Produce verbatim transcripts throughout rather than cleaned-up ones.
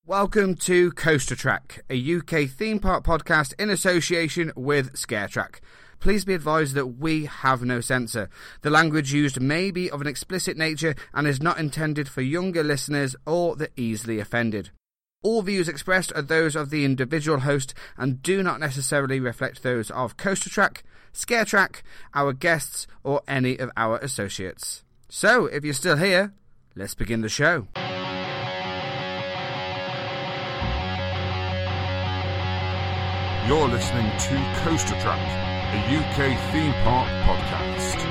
Welcome to Coaster Track, a U K theme park podcast in association with ScareTrack. Please be advised that we have no censor. The language used may be of an explicit nature and is not intended for younger listeners or the easily offended. All views expressed are those of the individual host and do not necessarily reflect those of Coaster Track, ScareTrack, our guests, or any of our associates. So, if you're still here, let's begin the show. You're listening to Coaster Track, a U K theme park podcast.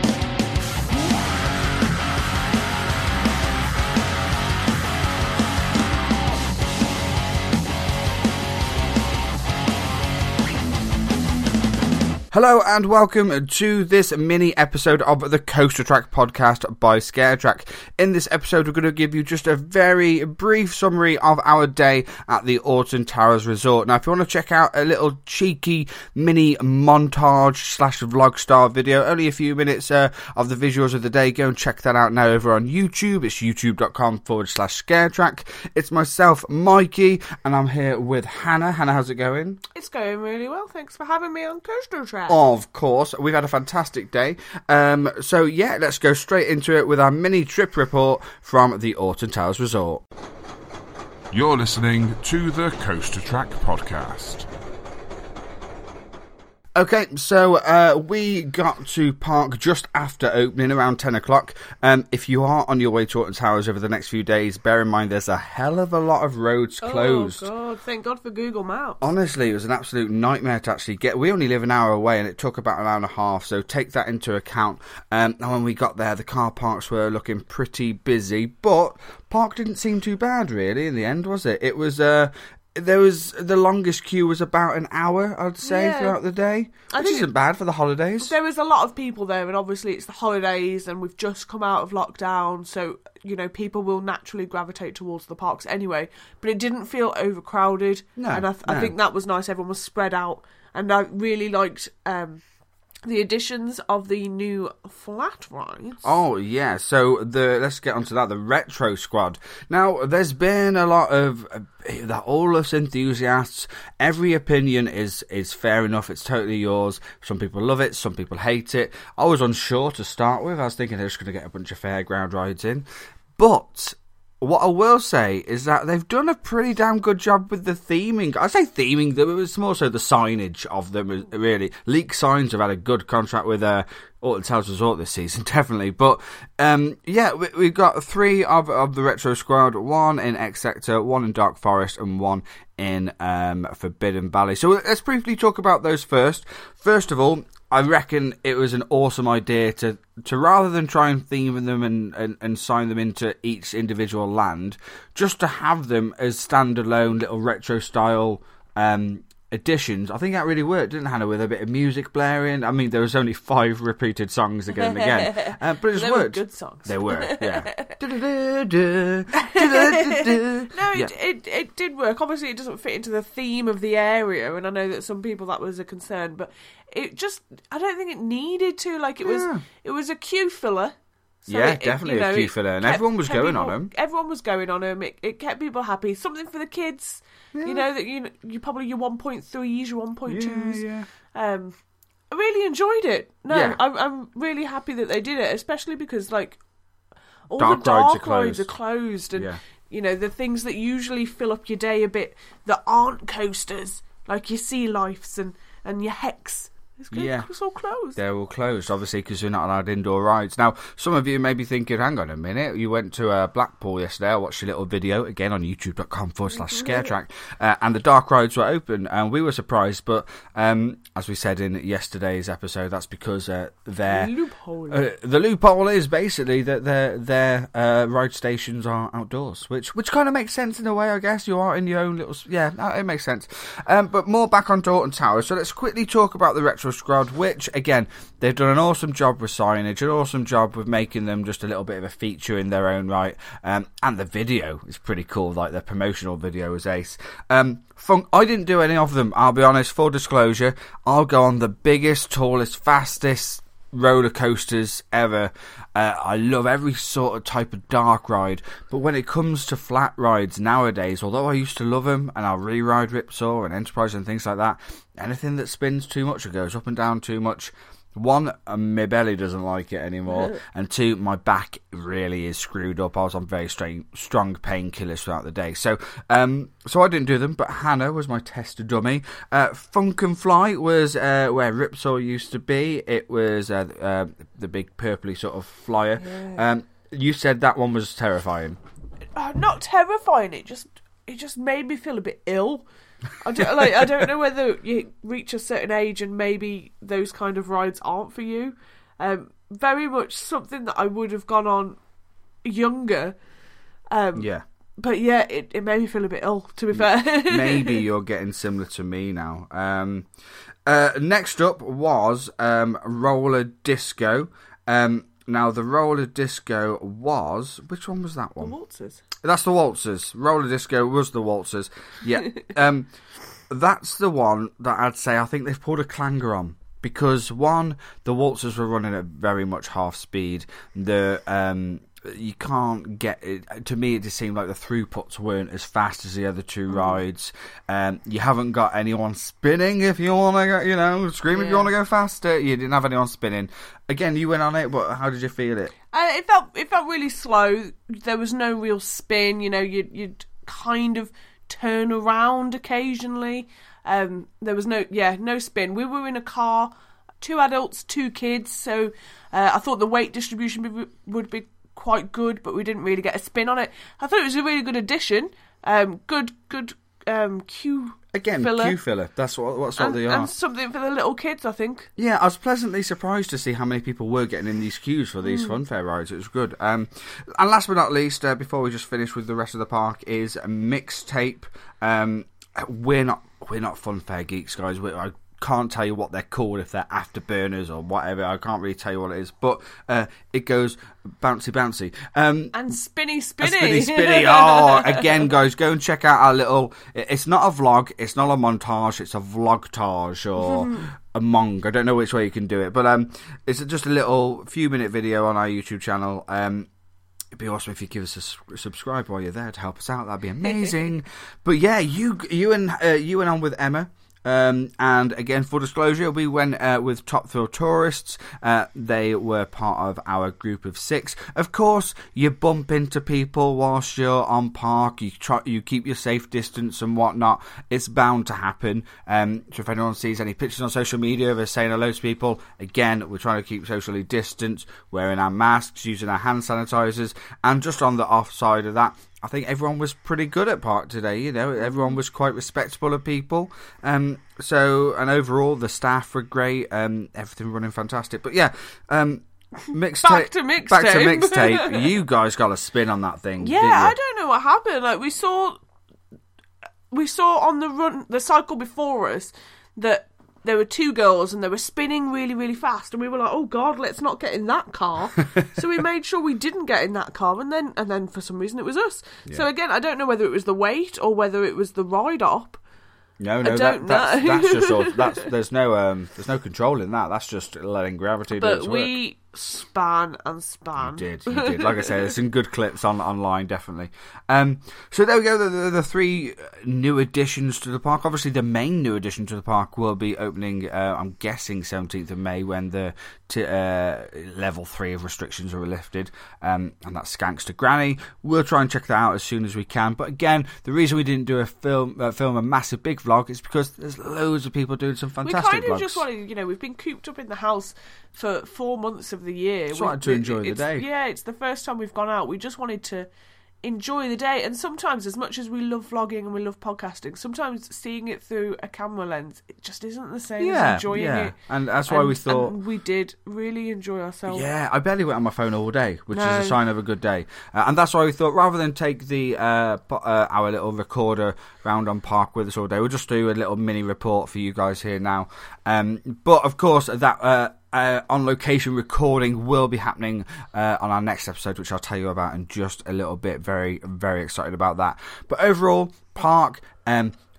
Hello and welcome to this mini episode of the Coaster Track podcast by ScareTrack. In this episode, we're going to give you just a very brief summary of our day at the Alton Towers Resort. Now, if you want to check out a little cheeky mini montage slash vlog style video, only a few minutes uh, of the visuals of the day, go and check that out now over on YouTube. It's youtube.com forward slash ScareTrack. It's myself, Mikey, and I'm here with Hannah. Hannah, how's it going? It's going really well. Thanks for having me on Coaster Track. Of course, we've had a fantastic day. Um, so yeah, let's go straight into it with our mini trip report from the Alton Towers Resort. You're listening to the Coaster Track podcast. Okay, so uh, we got to park just after opening, around ten o'clock. Um, if you are on your way to Alton Towers over the next few days, bear in mind there's a hell of a lot of roads closed. Oh, God, thank God for Google Maps. Honestly, it was an absolute nightmare to actually get. We only live an hour away, and it took about an hour and a half, so take that into account. Um, and when we got there, the car parks were looking pretty busy, but park didn't seem too bad, really, in the end, was it? It was... Uh, There was, the longest queue was about an hour, I'd say, yeah. throughout the day, I which think isn't bad for the holidays. There was a lot of people there, and obviously it's the holidays, and we've just come out of lockdown, so, you know, people will naturally gravitate towards the parks anyway, but it didn't feel overcrowded, no, and I, th- no. I think that was nice. Everyone was spread out, and I really liked... Um, the additions of the new flat rides. Oh, yeah. So, the let's get onto that. The Retro Squad. Now, there's been a lot of... Uh, the all us enthusiasts. Every opinion is, is fair enough. It's totally yours. Some people love it. Some people hate it. I was unsure to start with. I was thinking they're just going to get a bunch of fairground rides in. But... what I will say is that they've done a pretty damn good job with the theming. I say theming, it was more so the signage of them, really. Leak Signs have had a good contract with uh, Alton Towers Resort this season, definitely. But, um, yeah, we, we've got three of, of the Retro Squad, one in X Sector, one in Dark Forest, and one in um, Forbidden Valley. So let's briefly talk about those first. First of all, I reckon it was an awesome idea to, to rather than try and theme them and, and, and sign them into each individual land, just to have them as standalone little retro style um, additions. I think that really worked, didn't it, Hannah, with a bit of music blaring? I mean, there was only five repeated songs again and again, uh, but it just they worked. Were good songs. They were, yeah. No, it, yeah. it it did work. Obviously, it doesn't fit into the theme of the area, and I know that some people that was a concern, but it just, I don't think it needed to. Like, it was, yeah. it was a queue filler. So yeah, it, definitely it, you know, a queue filler, and kept, everyone was going people, on them. Everyone was going on them. It, it kept people happy. Something for the kids. Yeah. You know that you you probably your one point threes, your one point twos. Yeah, yeah. Um, I really enjoyed it. No, yeah. I'm I'm really happy that they did it, especially because like all dark the dark rides are closed, rides are closed and yeah. you know the things that usually fill up your day a bit that aren't coasters, like your Sea Lifes and and your Hex. It's, yeah. it's all closed. They're all closed, obviously, because you're not allowed indoor rides. Now, some of you may be thinking, hang on a minute, you went to uh, Blackpool yesterday, I watched a little video, again on youtube.com forward slash ScareTrack, uh, and the dark rides were open, and we were surprised, but um, as we said in yesterday's episode, that's because uh, their... Loophole. Uh, the loophole is basically that their their uh, ride stations are outdoors, which which kind of makes sense in a way, I guess. You are in your own little... Yeah, it makes sense. Um, but more back on Alton Towers, so let's quickly talk about the Retro Squad, which, again, they've done an awesome job with signage, an awesome job with making them just a little bit of a feature in their own right, um, and the video is pretty cool, like their promotional video was ace. Um, fun- I didn't do any of them, I'll be honest, full disclosure. I'll go on the biggest, tallest, fastest, roller coasters ever. Uh, I love every sort of type of dark ride, but when it comes to flat rides nowadays, although I used to love them, and I'll re-ride Ripsaw and Enterprise and things like that, anything that spins too much or goes up and down too much, one, uh, my belly doesn't like it anymore, and two, my back really is screwed up. I was on very strong, strong painkillers throughout the day, so um, so I didn't do them. But Hannah was my test dummy. Uh, Funk and Fly was uh, where Ripsaw used to be. It was uh, uh, the big purpley sort of flyer. Yeah. Um, you said that one was terrifying. Uh, not terrifying. It just it just made me feel a bit ill. I don't, like, I don't know whether you reach a certain age and maybe those kind of rides aren't for you. Um, very much something that I would have gone on younger. Um, yeah. But yeah, it, it made me feel a bit ill, to be fair. Maybe you're getting similar to me now. Um, uh, next up was um, Roller Disco. Um, now, the Roller Disco was... Which one was that one? The Waltzers. That's the Waltzers. Roller Disco was the Waltzers. Yeah. um, that's the one that I'd say I think they've pulled a clanger on. Because, one, the Waltzers were running at very much half speed. The... Um, you can't get it. To me, it just seemed like the throughputs weren't as fast as the other two mm. rides. Um, you haven't got anyone spinning if you want to go, you know, scream yeah. if you want to go faster. You didn't have anyone spinning. Again, you went on it, but how did you feel it? Uh, it felt it felt really slow. There was no real spin. You know, you'd, you'd kind of turn around occasionally. Um, there was no, yeah, no spin. We were in a car, two adults, two kids. So uh, I thought the weight distribution would be quite good, but we didn't really get a spin on it. I thought it was a really good addition. Um, good, good um, queue Again, filler. queue filler. That's what, what's what and, they are. And something for the little kids, I think. Yeah, I was pleasantly surprised to see how many people were getting in these queues for these mm. funfair rides. It was good. Um, and last but not least, uh, before we just finish with the rest of the park, is a mixtape. Um, we're not we're not funfair geeks, guys. We're, I can't tell you what they're called, if they're afterburners or whatever. I can't really tell you what it is, but uh, it goes bouncy bouncy um, and spinny spinny spinny spinny. Oh, again, guys, go and check out our little. It's not a vlog, it's not a montage, it's a vlogtage or a mong. I don't know which way you can do it, but um, it's just a little few minute video on our YouTube channel. Um, It'd be awesome if you give us a subscribe while you're there to help us out. That'd be amazing. But yeah, you you and uh, you went on with Emma. Um, and again, full disclosure, we went uh, with Top Thrill Tourists. Uh, they were part of our group of six. Of course, you bump into people whilst you're on park. You try, you keep your safe distance and whatnot. It's bound to happen. Um, so if anyone sees any pictures on social media of us saying hello to people, again, we're trying to keep socially distanced, wearing our masks, using our hand sanitizers, and just on the off side of that, I think everyone was pretty good at park today. You know, everyone was quite respectful of people. Um, so, and overall, the staff were great. Um, everything running fantastic. But yeah, um, mixtape. Back to mixtape. Back to mixtape. You guys got a spin on that thing. Yeah, I don't know what happened. Like we saw, we saw on the run, the cycle before us, that there were two girls and they were spinning really, really fast, and we were like, "Oh God, let's not get in that car." So we made sure we didn't get in that car, and then and then for some reason it was us. Yeah. So again, I don't know whether it was the weight or whether it was the ride op. No, no, I that, don't that's, know. that's just all, that's there's no um there's no control in that. That's just letting gravity do but its work. But we span and span. You did, you did. Like I said, there's some good clips on online, definitely. Um, so there we go. The, the, the three new additions to the park. Obviously, the main new addition to the park will be opening. Uh, I'm guessing seventeenth of May when the t- uh, level three of restrictions are lifted, um, and that's Skanks to Granny. We'll try and check that out as soon as we can. But again, the reason we didn't do a film, uh, film a massive big vlog is because there's loads of people doing some fantastic vlogs. We kind of vlogs. just wanted, you know, we've been cooped up in the house for four months of the year. Just wanted to enjoy the day. Yeah, it's the first time we've gone out. We just wanted to enjoy the day. And sometimes, as much as we love vlogging and we love podcasting, sometimes seeing it through a camera lens, it just isn't the same yeah, as enjoying yeah. it. And that's why and, we thought... And we did really enjoy ourselves. Yeah, I barely went on my phone all day, which no. is a sign of a good day. Uh, and that's why we thought, rather than take the uh, uh, our little recorder round on park with us all day, we'll just do a little mini report for you guys here now. Um, but, of course, that... Uh, Uh, on location recording will be happening uh, on our next episode, which I'll tell you about in just a little bit. Very, very excited about that. But overall, park, um,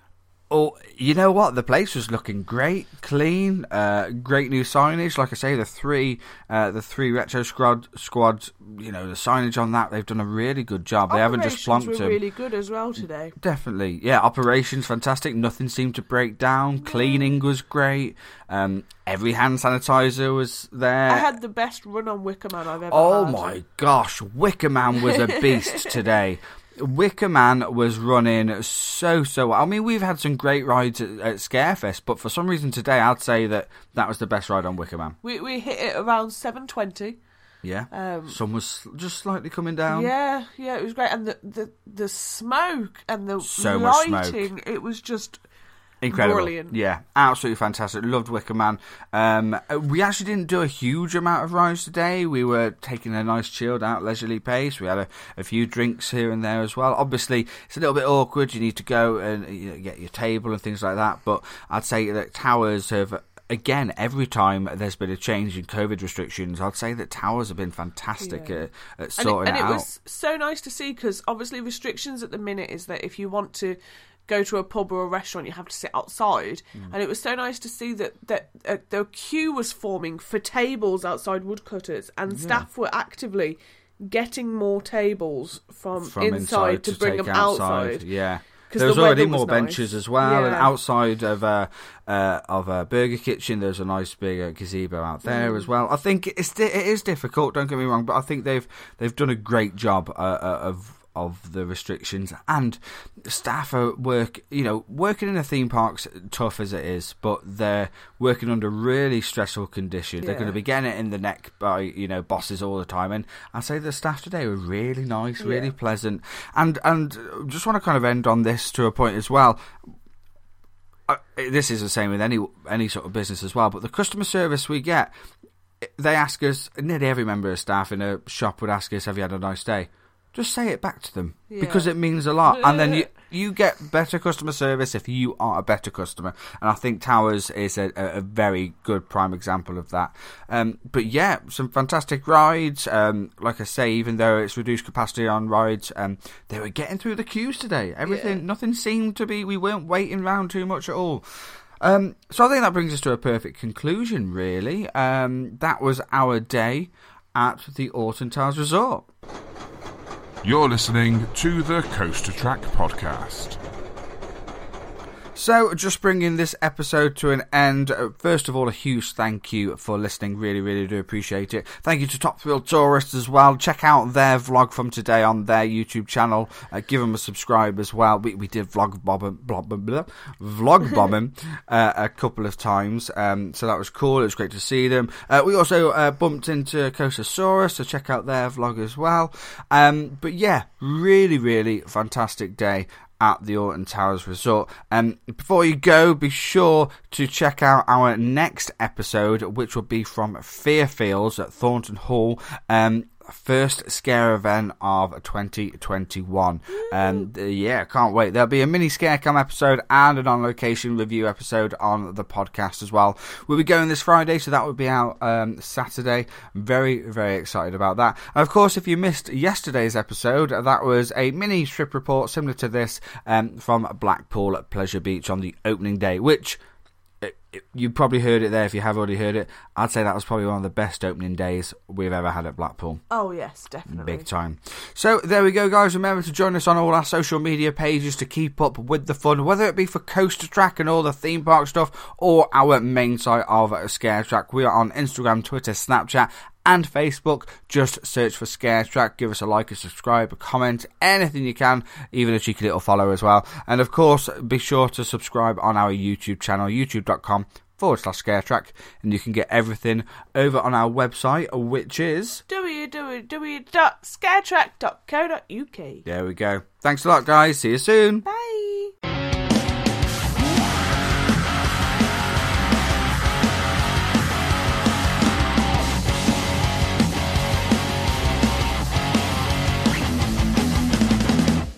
Oh, you know what? The place was looking great, clean, uh, great new signage. Like I say, the three, uh, the three retro squad squads. You know, the signage on that, they've done a really good job. They haven't just plonked were them. Really good as well today. Definitely, yeah. Operations fantastic. Nothing seemed to break down. Cleaning was great. Um, every hand sanitizer was there. I had the best run on Wicker Man I've ever oh had. Oh my gosh, Wicker Man was a beast today. Wicker Man was running so, so well. I mean, we've had some great rides at, at Scarefest, but for some reason today, I'd say that that was the best ride on Wicker Man. We we hit it around seven twenty. Yeah. Um, Sun was just slightly coming down. Yeah, yeah, it was great. And the, the, the smoke and the so much lighting, smoke. It was just... Incredible. Brilliant. Yeah, absolutely fantastic. Loved Wicker Man. Um, we actually didn't do a huge amount of rides today. We were taking a nice chilled out leisurely pace. We had a, a few drinks here and there as well. Obviously, it's a little bit awkward. You need to go and you know, get your table and things like that. But I'd say that Towers have... Again, every time there's been a change in COVID restrictions, I'd say that Towers have been fantastic Yeah. at, at sorting and it, it, and it out. was so nice to see, because obviously restrictions at the minute is that if you want to go to a pub or a restaurant, you have to sit outside. Mm. And it was so nice to see that, that uh, the queue was forming for tables outside Woodcutters, and yeah. staff were actively getting more tables from, from inside, inside to, to bring them outside. outside. Yeah. There was the already was more nice. benches as well, yeah. and outside of uh, uh, of a Burger Kitchen, there's a nice big uh, gazebo out there mm. as well. I think it's it is difficult. Don't get me wrong, but I think they've they've done a great job uh, of of the restrictions, and staff are work. You know, working in a theme park's tough as it is, but they're working under really stressful conditions. Yeah. They're going to be getting it in the neck by you know bosses all the time, and I say the staff today were really nice, really yeah. pleasant, and and just want to kind of end on this to a point as well. I, this is the same with any any sort of business as well, but the customer service we get, they ask us. Nearly every member of staff in a shop would ask us, "Have you had a nice day?" Just say it back to them yeah. because it means a lot, and then you you get better customer service if you are a better customer. And I think Towers is a, a very good prime example of that. Um, but yeah, some fantastic rides. Um, like I say, even though it's reduced capacity on rides, um, they were getting through the queues today. Everything, yeah. nothing seemed to be. We weren't waiting around too much at all. Um, so I think that brings us to a perfect conclusion. Really, um, that was our day at the Alton Towers Resort. You're listening to the Coaster Track Podcast. So, just bringing this episode to an end. First of all, a huge thank you for listening. Really, really do appreciate it. Thank you to Top Thrill Tourists as well. Check out their vlog from today on their YouTube channel. Uh, give them a subscribe as well. We we did vlog bombing, blah, blah, blah, vlog bombing uh, a couple of times. Um, so that was cool. It was great to see them. Uh, we also uh, bumped into Coastersaurus, so check out their vlog as well. Um, but yeah, really, really fantastic day at the Alton Towers Resort. Um, before you go, be sure to check out our next episode, which will be from Fairfields at Thornton Hall. Um, first scare event of twenty twenty-one. Um, yeah, can't wait. There'll be a mini Scarecam episode and an on-location review episode on the podcast as well. We'll be going this Friday, so that will be out um, Saturday. I'm very, very excited about that. And of course, if you missed yesterday's episode, that was a mini trip report similar to this um, from Blackpool at Pleasure Beach on the opening day, which... you probably heard it there if you have already heard it. I'd say that was probably one of the best opening days we've ever had at Blackpool. Oh, yes, definitely. Big time. So, there we go, guys. Remember to join us on all our social media pages to keep up with the fun, whether it be for Coaster Track and all the theme park stuff, or our main site of Scare Track. We are on Instagram, Twitter, Snapchat, and Facebook. Just search for Scare Track. Give us a like, a subscribe, a comment, anything you can, even a cheeky little follow as well. And of course, be sure to subscribe on our YouTube channel, youtube.com forward slash Scare Track, and you can get everything over on our website, which is w w w dot scaretrack dot co dot u k. There we go. Thanks a lot, guys. See you soon. Bye.